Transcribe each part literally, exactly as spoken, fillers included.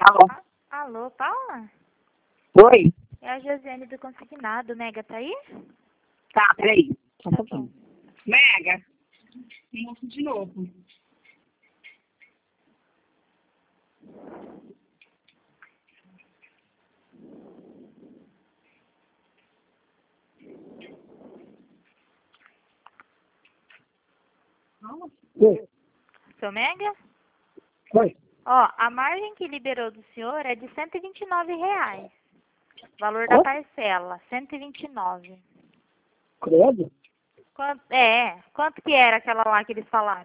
Alô? Alô, Paula? Oi? É a Josiane do Consignado. Mega tá aí? Tá, peraí. Só um Tá pouquinho. bom. Mega. Moço de novo. Oi. Seu Mega? Oi. Ó, a margem que liberou do senhor é de cento e vinte e nove reais. Valor da Ó. parcela, cento e vinte e nove. Credo? Quanto, é, quanto que era aquela lá que eles falaram?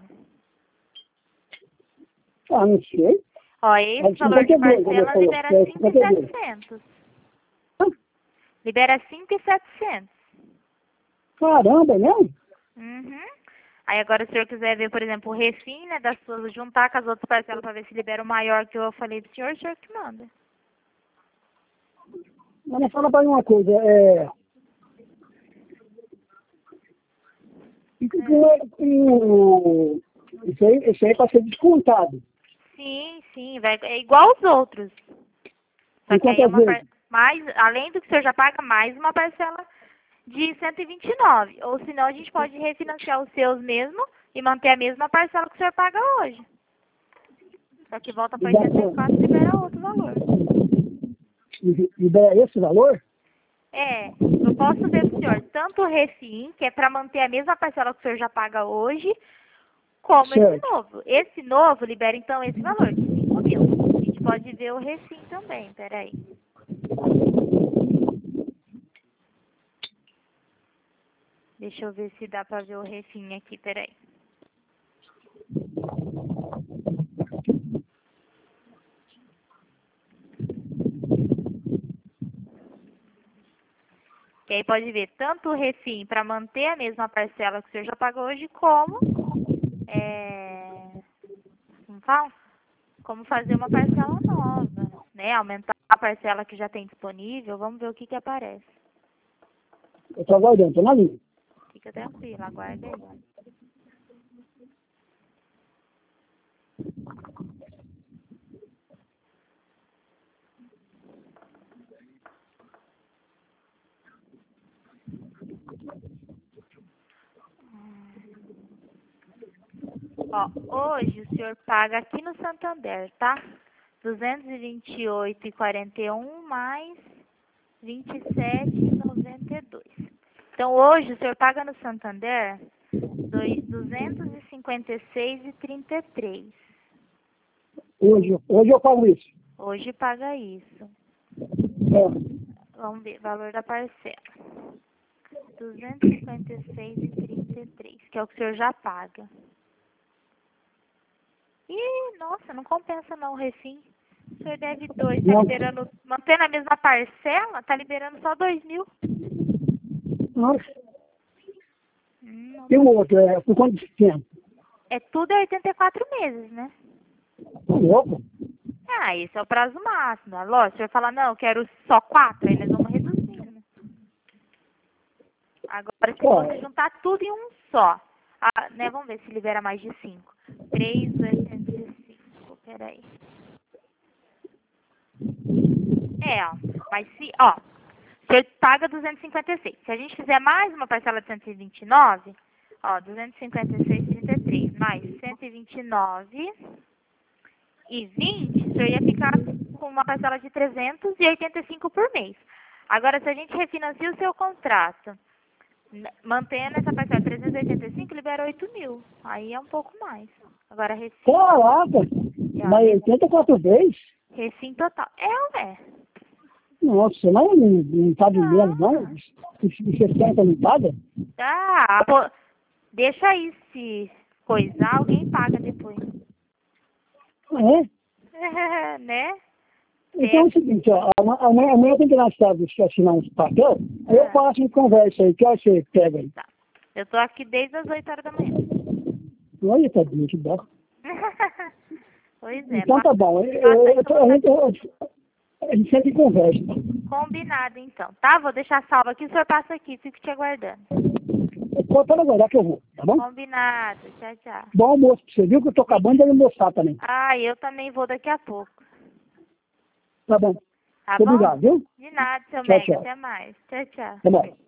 Ah, não sei. Ó, É esse valor de cinquenta e dois, como parcela falou. libera É cinco mil e cinquenta e dois. setecentos. Ah, Libera cinco mil e setecentos. caramba, né? Uhum. Aí agora, se o senhor quiser ver, por exemplo, o refim, né, das suas, juntar com as outras parcelas para ver se libera o maior que eu falei do senhor, o senhor que manda. Mas me fala pra mim uma coisa. É... E que- que- o- Isso aí, isso aí é pra ser descontado. Sim, sim, vai, é igual aos outros. Só Em que aí é quantas uma par- vezes? mais, além do que o senhor já paga, mais uma parcela de cento e vinte e nove. Ou senão a gente pode refinanciar os seus mesmo e manter a mesma parcela que o senhor paga hoje. Só que volta para E dá, oitenta e quatro e libera outro valor. e, e dá esse valor? É, eu posso ver pro senhor tanto o refim, que é para manter a mesma parcela que o senhor já paga hoje, como esse Certo. novo. Esse novo libera então esse valor, de cinco mil. A gente pode ver o refim também, peraí. Deixa eu ver se dá pra ver o refim aqui, peraí. E aí pode ver tanto o refim para manter a mesma parcela que o senhor já pagou hoje, como, é, como fala? Como fazer uma parcela nova, né? Aumentar a parcela que já tem disponível. Vamos ver o que que aparece. Eu tô aguardando, tô na linha. Fica tranquilo, aguarda aí. Ó, hoje o senhor paga aqui no Santander, tá? duzentos e vinte e oito reais e quarenta e um mais vinte e sete reais e noventa e dois. Então hoje o senhor paga no Santander dois- duzentos e cinquenta e seis reais e trinta e três. Hoje, hoje eu pago isso. Hoje paga isso. É. Vamos ver, valor da parcela. duzentos e cinquenta e seis reais e trinta e três, que é o que o senhor já paga. Ih, nossa, não compensa não o refim. O senhor deve dois, tá Não. liberando, mantendo a mesma parcela, tá liberando só dois mil. Nossa. Hum, não E o tá. outro, é por quanto tempo? É tudo é oitenta e quatro meses, né? Tá louco? Ah, esse é o prazo máximo. É lógico, se o senhor falar, não, eu quero só quatro, aí nós vamos reduzindo. Agora, se Ó, você juntar tudo em um só, ah, né, vamos ver se libera mais de cinco. três vezes oitocentos e cinco, peraí. É, ó, mas se, ó, o senhor paga duzentos e cinquenta e seis. Se a gente fizer mais uma parcela de cento e vinte e nove, ó, duzentos e cinquenta e seis, trinta e três, mais cento e vinte e nove e vinte, o senhor ia ficar com uma parcela de trezentos e oitenta e cinco por mês. Agora, se a gente refinancia o seu contrato, n- mantendo essa parcela de trezentos e oitenta e cinco, libera oito mil. Aí é um pouco mais. Agora, refim, caraca! é, ó, Mas re- oitenta e quatro vezes? refim total. É, ué. Nossa, mas não, não tá de menos, não? Não. De sessenta não paga? Ah, pô, deixa aí se coisar, alguém paga depois. Ah, é? Né? Então é o Tem, seguinte, ó, ama- amanhã, amanhã eu tenho que ir na cidade assinar uns papel, aí eu ah, passo em conversa aí, que hora você pega aí? tá. Eu tô aqui desde as oito horas da manhã. Olha, tadinho, que dó. Pois é, Então pa- tá bom, eu, passa eu, aí eu, que eu tô- vou a, estar gente, eu- a gente sempre conversa. combinado então, tá? Vou deixar salvo aqui, o senhor passa aqui, fico te aguardando. Eu pode aguardar que eu vou, tá bom? Combinado, tchau, tchau. Bom almoço pra você, viu que eu tô acabando de almoçar também. Ah, eu também vou daqui a pouco. Tá bom. Tá Muito bom? obrigado, viu? De nada, seu Tchau, Mega. tchau. Até mais. Tchau, tchau. Até mais.